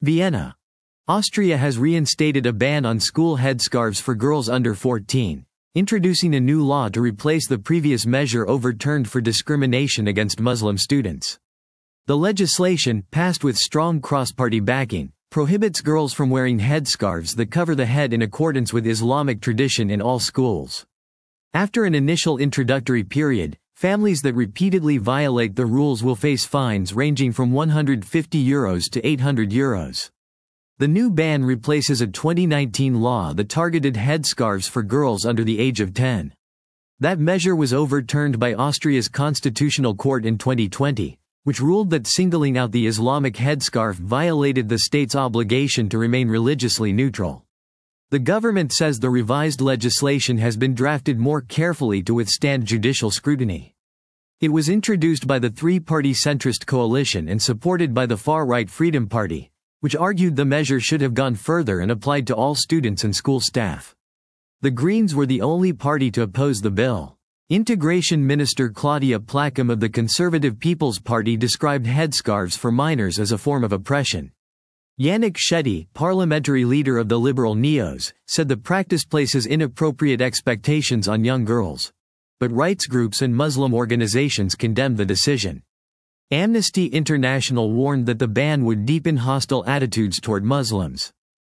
Vienna. Austria has reinstated a ban on school headscarves for girls under 14, introducing a new law to replace the previous measure overturned for discrimination against Muslim students. The legislation, passed with strong cross-party backing, prohibits girls from wearing headscarves that cover the head in accordance with Islamic tradition in all schools. After an initial introductory period, families that repeatedly violate the rules will face fines ranging from €150 to €800. The new ban replaces a 2019 law that targeted headscarves for girls under the age of 10. That measure was overturned by Austria's Constitutional Court in 2020, which ruled that singling out the Islamic headscarf violated the state's obligation to remain religiously neutral. The government says the revised legislation has been drafted more carefully to withstand judicial scrutiny. It was introduced by the three-party centrist coalition and supported by the far-right Freedom Party, which argued the measure should have gone further and applied to all students and school staff. The Greens were the only party to oppose the bill. Integration Minister Claudia Placham of the Conservative People's Party described headscarves for minors as a form of oppression. Yannick Shetty, parliamentary leader of the Liberal Neos, said the practice places inappropriate expectations on young girls. But rights groups and Muslim organizations condemned the decision. Amnesty International warned that the ban would deepen hostile attitudes toward Muslims.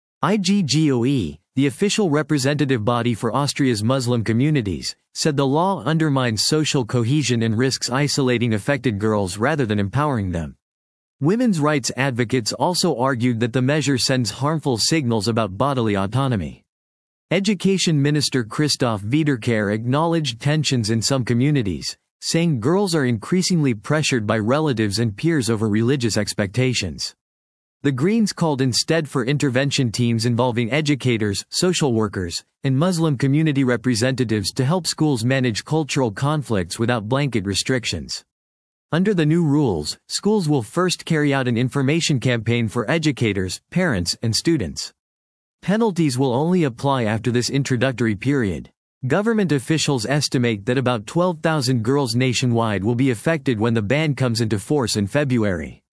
IGGOE, the official representative body for Austria's Muslim communities, said the law undermines social cohesion and risks isolating affected girls rather than empowering them. Women's rights advocates also argued that the measure sends harmful signals about bodily autonomy. Education Minister Christoph Wiederkehr acknowledged tensions in some communities, saying girls are increasingly pressured by relatives and peers over religious expectations. The Greens called instead for intervention teams involving educators, social workers, and Muslim community representatives to help schools manage cultural conflicts without blanket restrictions. Under the new rules, schools will first carry out an information campaign for educators, parents, and students. Penalties will only apply after this introductory period. Government officials estimate that about 12,000 girls nationwide will be affected when the ban comes into force in February.